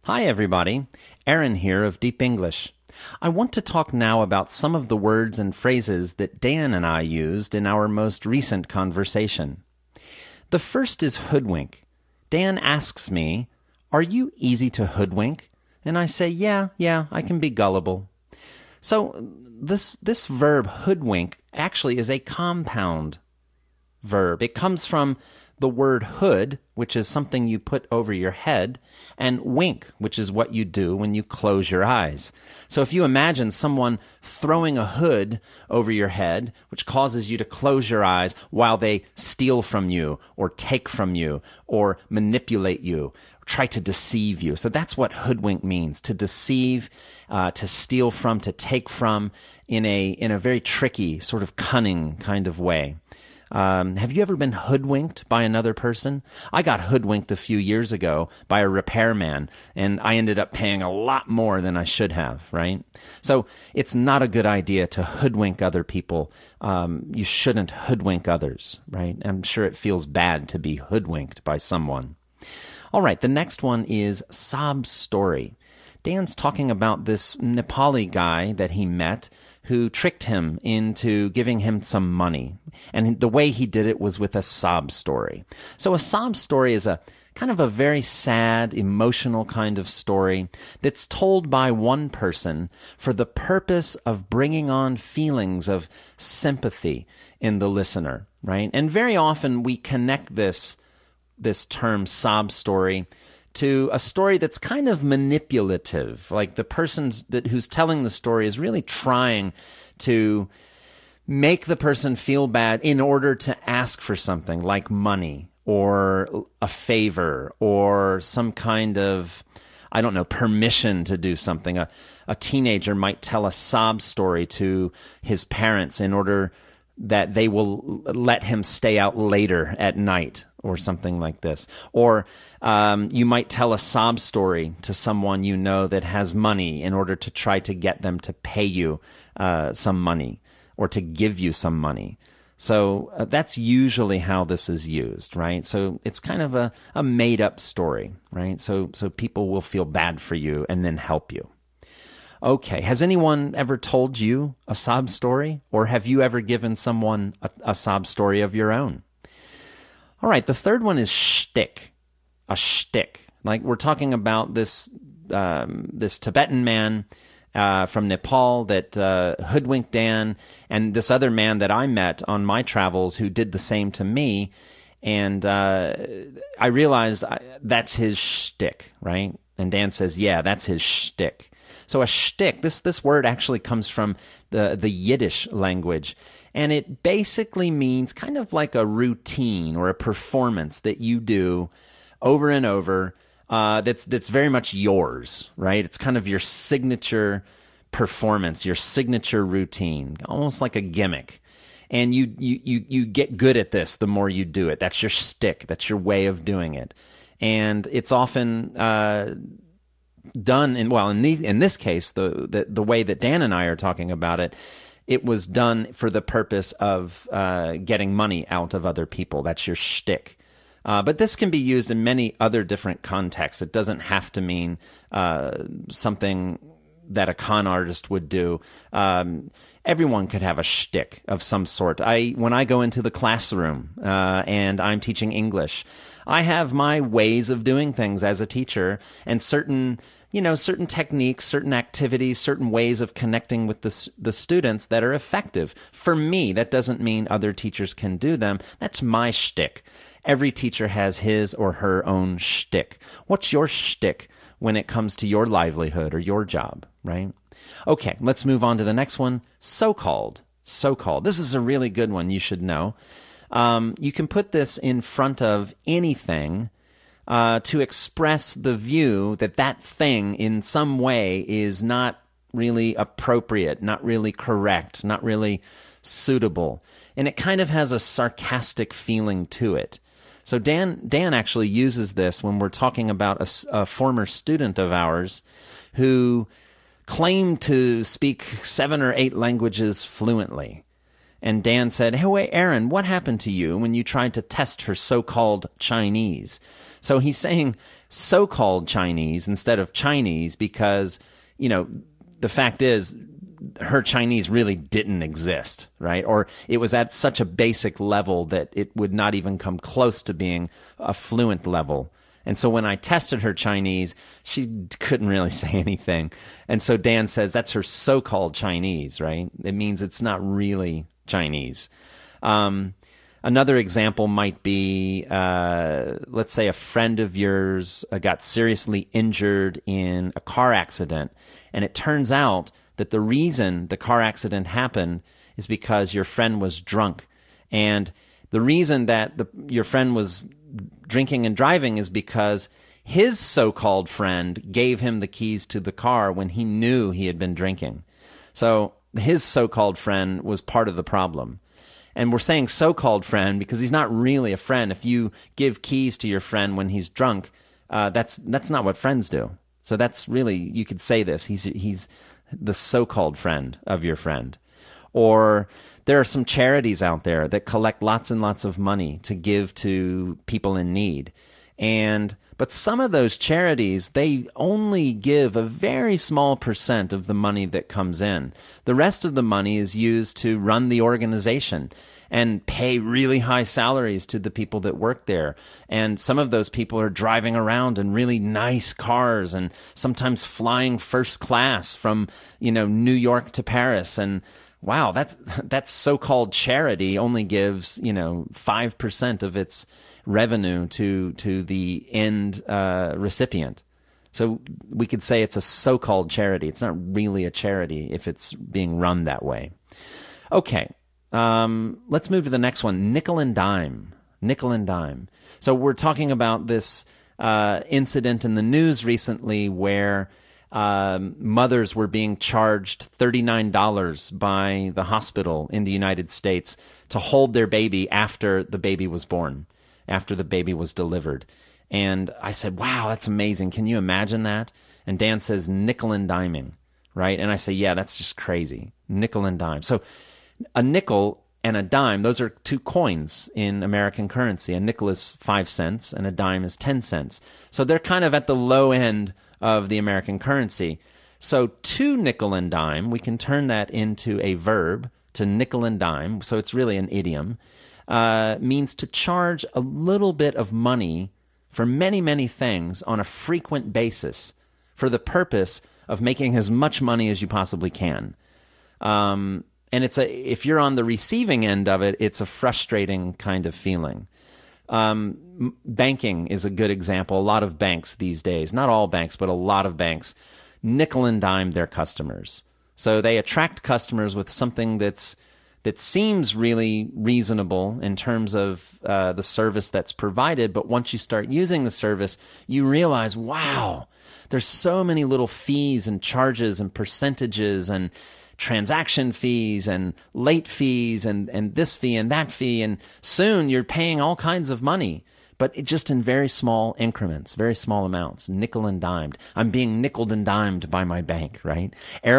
Hi, everybody. Aaron here of Deep English. I want to talk now about some of the words and phrases that Dan and I used in our most recent conversation. The first is hoodwink. Dan asks me, "Are you easy to hoodwink?" And I say, yeah, I can be gullible. So this verb hoodwink actually is a compound verb. It comes from the word hood, which is something you put over your head, and wink, which is what you do when you close your eyes. So if you imagine someone throwing a hood over your head, which causes you to close your eyes while they steal from you or take from you or manipulate you, try to deceive you. So that's what hoodwink means, to deceive, to steal from, to take from in a very tricky, sort of cunning kind of way. Have you ever been hoodwinked by another person? I got hoodwinked a few years ago by a repairman, and I ended up paying a lot more than I should have, right? So it's not a good idea to hoodwink other people. You shouldn't hoodwink others, right? I'm sure it feels bad to be hoodwinked by someone. All right, the next one is sob story. Dan's talking about this Nepali guy that he met who tricked him into giving him some money. And the way he did it was with a sob story. So a sob story is a kind of a very sad, emotional kind of story that's told by one person for the purpose of bringing on feelings of sympathy in the listener, right? And very often we connect this term sob story to a story that's kind of manipulative, like the person who's telling the story is really trying to make the person feel bad in order to ask for something like money or a favor or some kind of, permission to do something. A teenager might tell a sob story to his parents in order that they will let him stay out later at night or something like this. Or you might tell a sob story to someone you know that has money in order to try to get them to pay you some money or to give you some money. So that's usually how this is used, right? So it's kind of a made-up story, right? So people will feel bad for you and then help you. Okay, has anyone ever told you a sob story? Or have you ever given someone a sob story of your own? All right, the third one is shtick, a shtick. Like we're talking about this Tibetan man from Nepal that hoodwinked Dan, and this other man that I met on my travels who did the same to me, and I realized that's his shtick, right? And Dan says, yeah, that's his shtick. So a shtick, this word actually comes from the Yiddish language, and it basically means kind of like a routine or a performance that you do over and over that's very much yours, right? It's kind of your signature performance, your signature routine, almost like a gimmick. And you get good at this the more you do it. That's your shtick. That's your way of doing it. And it's often done in this case, the way that Dan and I are talking about it, it was done for the purpose of getting money out of other people. That's your shtick. But this can be used in many other different contexts. It doesn't have to mean something that a con artist would do. Everyone could have a shtick of some sort. When I go into the classroom and I'm teaching English, I have my ways of doing things as a teacher, and certain techniques, certain activities, certain ways of connecting with the students that are effective. For me, that doesn't mean other teachers can do them. That's my shtick. Every teacher has his or her own shtick. What's your shtick when it comes to your livelihood or your job, right? Okay, let's move on to the next one. So-called. So-called. This is a really good one you should know. You can put this in front of anything to express the view that thing in some way is not really appropriate, not really correct, not really suitable. And it kind of has a sarcastic feeling to it. So Dan actually uses this when we're talking about a former student of ours who claimed to speak 7 or 8 languages fluently. And Dan said, "Hey, wait, Erin, what happened to you when you tried to test her so-called Chinese?" So he's saying so-called Chinese instead of Chinese because, the fact is her Chinese really didn't exist, right? Or it was at such a basic level that it would not even come close to being a fluent level. And so when I tested her Chinese, she couldn't really say anything. And so Dan says that's her so-called Chinese, right? It means it's not really Chinese. Another example might be, let's say a friend of yours got seriously injured in a car accident, and it turns out that the reason the car accident happened is because your friend was drunk. And the reason that your friend was drinking and driving is because his so-called friend gave him the keys to the car when he knew he had been drinking. So his so-called friend was part of the problem. And we're saying so-called friend because he's not really a friend. If you give keys to your friend when he's drunk, that's not what friends do. So that's really, you could say this, he's the so-called friend of your friend. Or there are some charities out there that collect lots and lots of money to give to people in need. But some of those charities, they only give a very small percent of the money that comes in. The rest of the money is used to run the organization and pay really high salaries to the people that work there. And some of those people are driving around in really nice cars and sometimes flying first class from, New York to Paris. And wow, that's so-called charity only gives, 5% of its revenue to the end recipient. So we could say it's a so-called charity. It's not really a charity if it's being run that way. Okay, let's move to the next one, nickel and dime. Nickel and dime. So we're talking about this incident in the news recently where mothers were being charged $39 by the hospital in the United States to hold their baby after the baby was born, after the baby was delivered. And I said, wow, that's amazing. Can you imagine that? And Dan says nickel and diming, right? And I say, yeah, that's just crazy. Nickel and dime. So a nickel and a dime, those are two coins in American currency. A nickel is 5 cents and a dime is 10 cents. So they're kind of at the low end of the American currency. So to nickel and dime, we can turn that into a verb, to nickel and dime. So it's really an idiom. Means to charge a little bit of money for many, many things on a frequent basis for the purpose of making as much money as you possibly can. And if you're on the receiving end of it, it's a frustrating kind of feeling. Banking is a good example. A lot of banks these days, not all banks, but a lot of banks, nickel and dime their customers. So they attract customers with something that seems really reasonable in terms of the service that's provided. But once you start using the service, you realize, wow, there's so many little fees and charges and percentages and transaction fees and late fees and this fee and that fee. And soon you're paying all kinds of money, but just in very small increments, very small amounts, nickel and dimed. I'm being nickeled and dimed by my bank, right?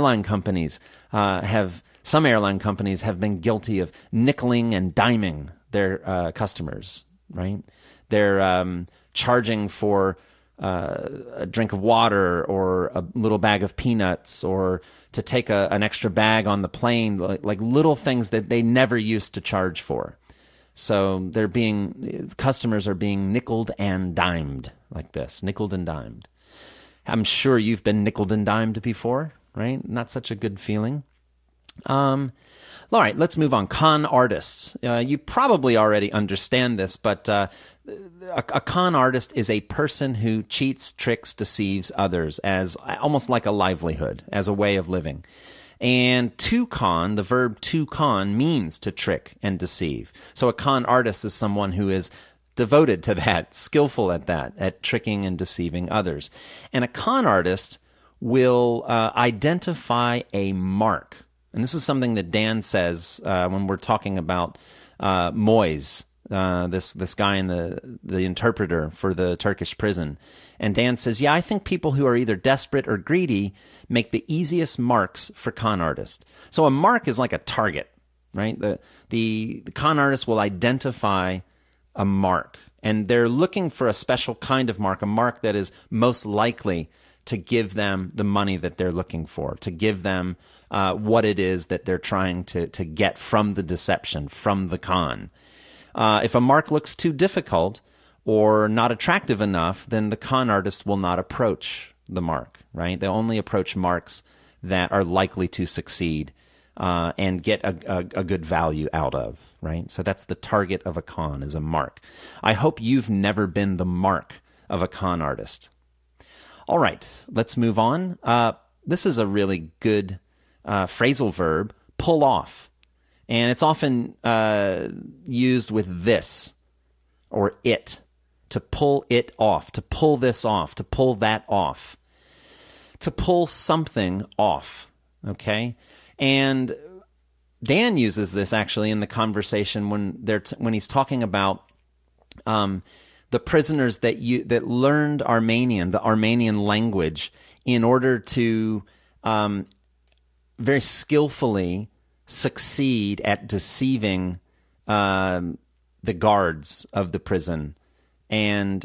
Some airline companies have been guilty of nickeling and diming their customers, right? They're charging for a drink of water or a little bag of peanuts or to take an extra bag on the plane, like little things that they never used to charge for. So customers are being nickeled and dimed like this, nickeled and dimed. I'm sure you've been nickeled and dimed before, right? Not such a good feeling. All right, let's move on. Con artists. You probably already understand this, but a con artist is a person who cheats, tricks, deceives others as almost like a livelihood, as a way of living. And to con, the verb to con, means to trick and deceive. So a con artist is someone who is devoted to that, skillful at that, at tricking and deceiving others. And a con artist will identify a mark. And this is something that Dan says when we're talking about Moise, this guy in the interpreter for the Turkish prison. And Dan says, yeah, I think people who are either desperate or greedy make the easiest marks for con artists. So a mark is like a target, right? The con artist will identify a mark, and they're looking for a special kind of mark, a mark that is most likely to give them the money that they're looking for, to give them what it is that they're trying to get from the deception, from the con. If a mark looks too difficult or not attractive enough, then the con artist will not approach the mark, right? They only approach marks that are likely to succeed and get a good value out of, right? So that's the target of a con, is a mark. I hope you've never been the mark of a con artist. All right, let's move on. This is a really good phrasal verb, pull off. And it's often used with this or it, to pull it off, to pull this off, to pull that off, to pull something off, okay? And Dan uses this actually in the conversation when he's talking about the prisoners that learned Armenian, the Armenian language, in order to very skillfully succeed at deceiving the guards of the prison. And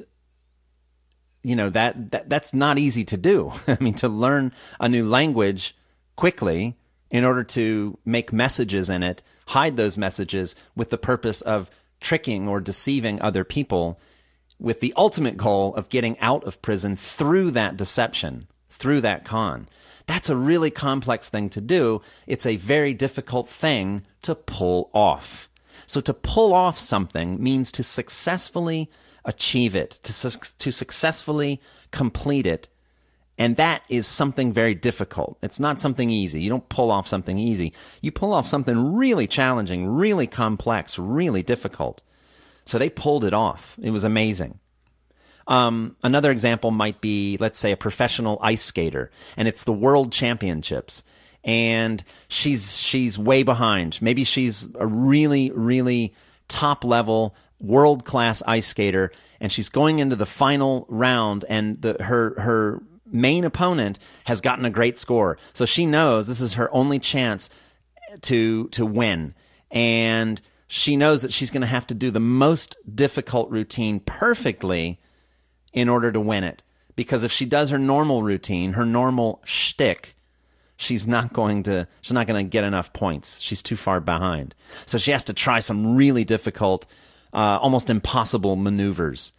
that's not easy to do. I mean, to learn a new language quickly in order to make messages in it, hide those messages with the purpose of tricking or deceiving other people, with the ultimate goal of getting out of prison through that deception, through that con. That's a really complex thing to do. It's a very difficult thing to pull off. So to pull off something means to successfully achieve it, to successfully complete it. And that is something very difficult. It's not something easy. You don't pull off something easy. You pull off something really challenging, really complex, really difficult. So they pulled it off. It was amazing. Another example might be, let's say, a professional ice skater, and it's the World Championships, and she's way behind. Maybe she's a really, really top-level, world-class ice skater, and she's going into the final round, and her main opponent has gotten a great score. So she knows this is her only chance to win, and she knows that she's going to have to do the most difficult routine perfectly in order to win it. Because if she does her normal routine, her normal shtick, she's not going to get enough points. She's too far behind. So she has to try some really difficult, almost impossible maneuvers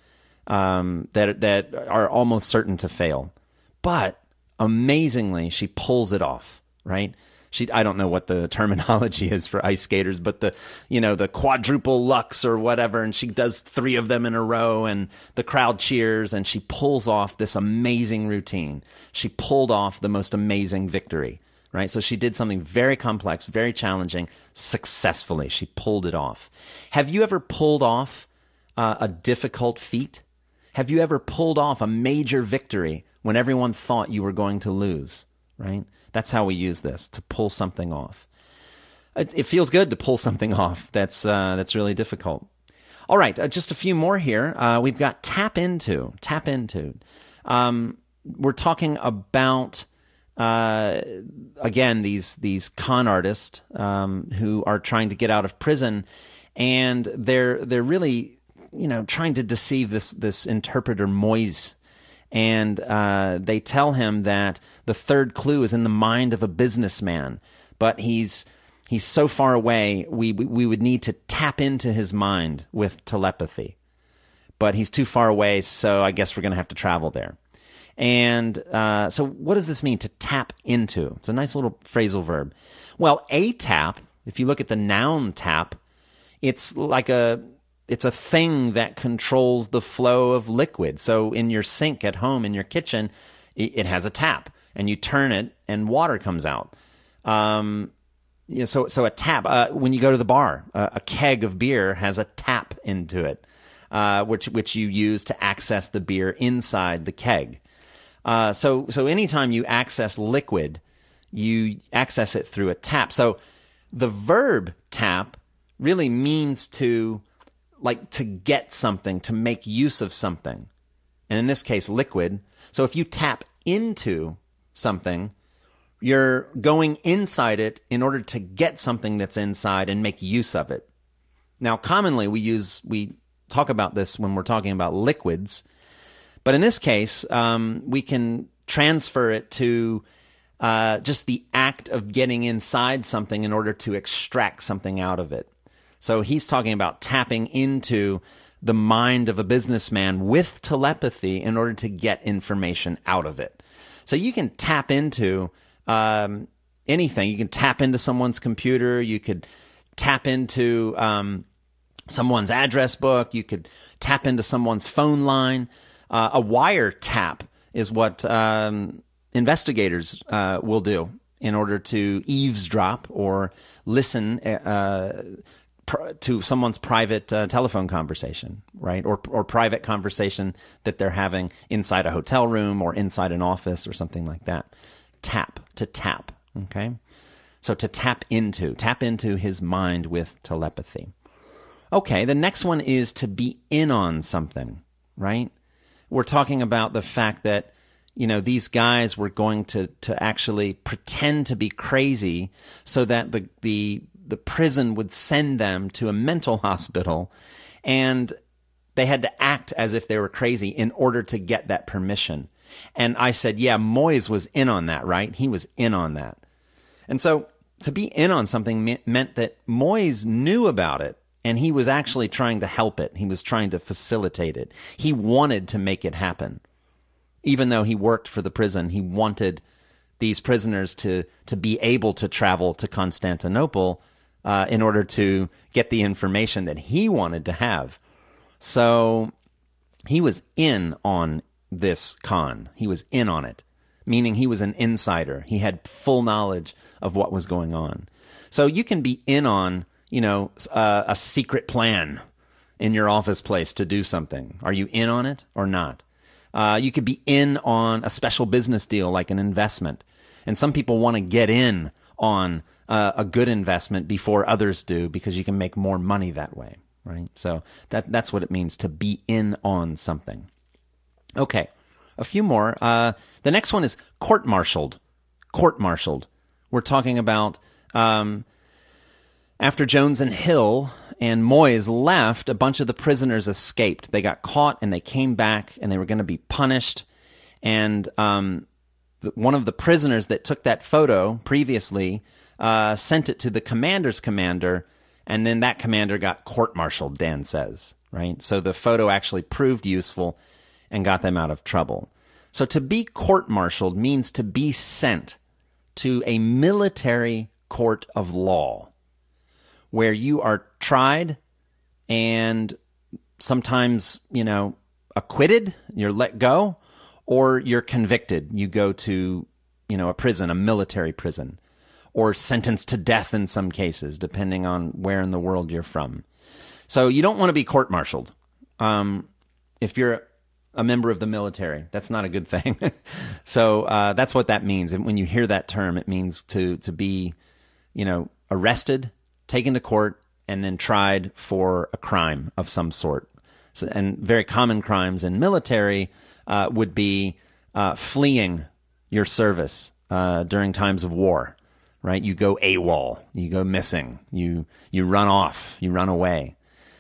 that are almost certain to fail. But amazingly, she pulls it off, right? I don't know what the terminology is for ice skaters, but the quadruple lux or whatever, and she does 3 of them in a row, and the crowd cheers, and she pulls off this amazing routine. She pulled off the most amazing victory, right? So she did something very complex, very challenging, successfully. She pulled it off. Have you ever pulled off a difficult feat? Have you ever pulled off a major victory when everyone thought you were going to lose, right? That's how we use this, to pull something off. It feels good to pull something off. That's really difficult. All right, just a few more here. We've got tap into. We're talking about, again, these con artists who are trying to get out of prison, and they're really trying to deceive this interpreter Moise. And they tell him that the third clue is in the mind of a businessman, but he's so far away, we would need to tap into his mind with telepathy. But he's too far away, so I guess we're going to have to travel there. And so what does this mean, to tap into? It's a nice little phrasal verb. Well, a tap, if you look at the noun tap, it's a thing that controls the flow of liquid. So in your sink at home, in your kitchen, it has a tap, and you turn it, and water comes out. So a tap. When you go to the bar, a keg of beer has a tap into it, which you use to access the beer inside the keg. So anytime you access liquid, you access it through a tap. So the verb tap really means to get something, to make use of something. And in this case, liquid. So if you tap into something, You're going inside it in order to get something that's inside and make use of it. Now, commonly we talk about this when we're talking about liquids, but in this case, we can transfer it to just the act of getting inside something in order to extract something out of it. So he's talking about tapping into the mind of a businessman with telepathy in order to get information out of it. So you can tap into anything. You can tap into someone's computer. You could tap into someone's address book. You could tap into someone's phone line. A wire tap is what investigators will do in order to eavesdrop or listen to someone's private telephone conversation, right? Or private conversation that they're having inside a hotel room or inside an office or something like that. Tap, to tap, okay? So to tap into his mind with telepathy. Okay, the next one is to be in on something, right? We're talking about the fact that, these guys were going to actually pretend to be crazy so that the prison would send them to a mental hospital, and they had to act as if they were crazy in order to get that permission. And I said, yeah, Moyes was in on that, right? He was in on that. And so to be in on something meant that Moyes knew about it, and he was actually trying to help it. He was trying to facilitate it. He wanted to make it happen. Even though he worked for the prison, he wanted these prisoners to be able to travel to Constantinople in order to get the information that he wanted to have. So he was in on this con. He was in on it, meaning he was an insider. He had full knowledge of what was going on. So you can be in on, a secret plan in your office place to do something. Are you in on it or not? You could be in on a special business deal like an investment. And some people want to get in on a good investment before others do because you can make more money that way, right? So that's what it means to be in on something. Okay, a few more. The next one is court-martialed. Court-martialed. We're talking about after Jones and Hill and Moyes left, a bunch of the prisoners escaped. They got caught and they came back and they were going to be punished. And one of the prisoners that took that photo previously sent it to the commander's commander, and then that commander got court-martialed, Dan says, right? So the photo actually proved useful and got them out of trouble. So to be court-martialed means to be sent to a military court of law where you are tried and sometimes, acquitted, you're let go, or you're convicted. You go to, a prison, a military prison, or sentenced to death in some cases, depending on where in the world you're from. So you don't want to be court-martialed. If you're a member of the military, that's not a good thing. So that's what that means. And when you hear that term, it means to be, arrested, taken to court, and then tried for a crime of some sort. So, and very common crimes in military would be fleeing your service during times of war, right? You go AWOL, you go missing, you run off, you run away.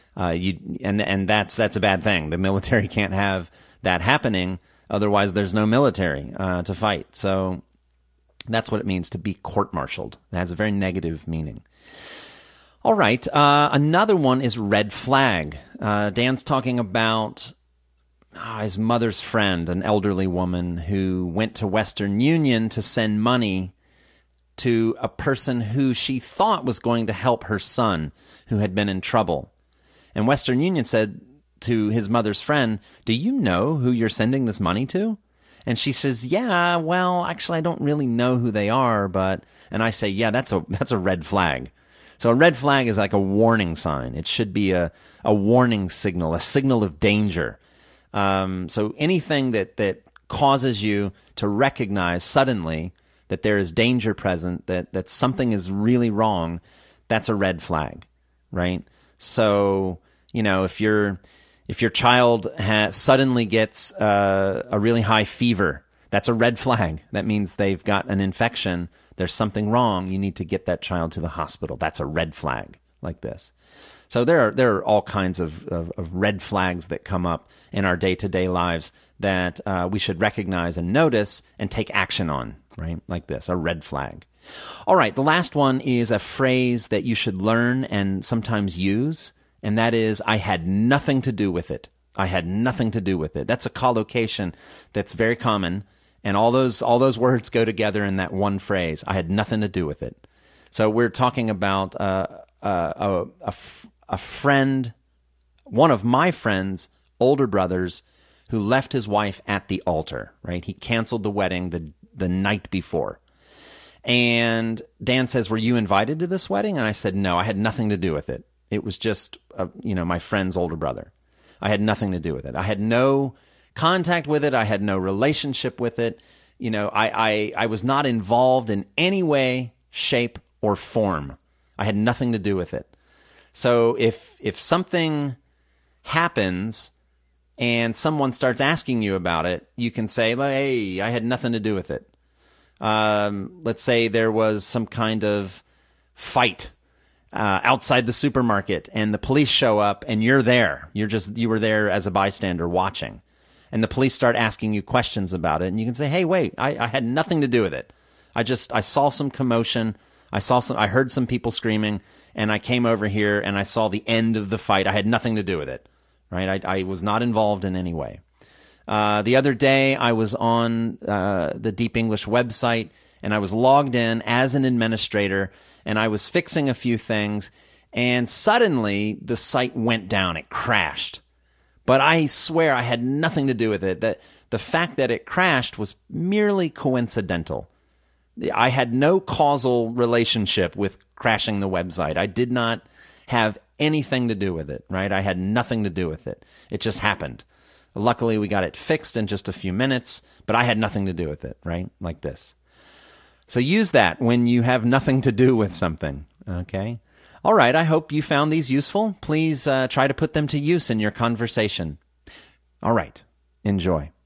And that's a bad thing. The military can't have that happening. Otherwise, there's no military to fight. So that's what it means to be court-martialed. It has a very negative meaning. All right. Another one is red flag. Dan's talking about his mother's friend, an elderly woman who went to Western Union to send money to a person who she thought was going to help her son who had been in trouble. And Western Union said to his mother's friend, "Do you know who you're sending this money to?" And she says, "Yeah, well, actually, I don't really know who they are, but..." And I say, "Yeah, that's a red flag." So a red flag is like a warning sign. It should be a warning signal, a signal of danger. So anything that causes you to recognize suddenly that there is danger present, that something is really wrong, that's a red flag, right? So, if your child suddenly gets a really high fever, That's a red flag. That means they've got an infection. There's something wrong. You need to get that child to the hospital. That's a red flag, like this. So there are all kinds of red flags that come up in our day-to-day lives that we should recognize and notice and take action on, right? Like this, a red flag. All right, the last one is a phrase that you should learn and sometimes use, and that is, I had nothing to do with it. I had nothing to do with it. That's a collocation that's very common, and all those words go together in that one phrase. I had nothing to do with it. So we're talking about a friend, one of my friends' older brothers, who left his wife at the altar, right? He canceled the wedding the night before. And Dan says, were you invited to this wedding? And I said, no, I had nothing to do with it. It was just, my friend's older brother. I had nothing to do with it. I had no contact with it. I had no relationship with it. I was not involved in any way, shape, or form. I had nothing to do with it. So if something happens and someone starts asking you about it, you can say, hey, I had nothing to do with it. Let's say there was some kind of fight outside the supermarket and the police show up and you're there. You were there as a bystander watching. And the police start asking you questions about it. And you can say, hey, wait, I had nothing to do with it. I saw some commotion. I heard some people screaming, and I came over here and I saw the end of the fight. I had nothing to do with it, right? I was not involved in any way. The other day, I was on the Deep English website, and I was logged in as an administrator, and I was fixing a few things, and suddenly the site went down. It crashed. But I swear I had nothing to do with it. The fact that it crashed was merely coincidental. I had no causal relationship with crashing the website. I did not have anything to do with it, right? I had nothing to do with it. It just happened. Luckily, we got it fixed in just a few minutes, but I had nothing to do with it, right? Like this. So use that when you have nothing to do with something, okay? All right, I hope you found these useful. Please try to put them to use in your conversation. All right, enjoy.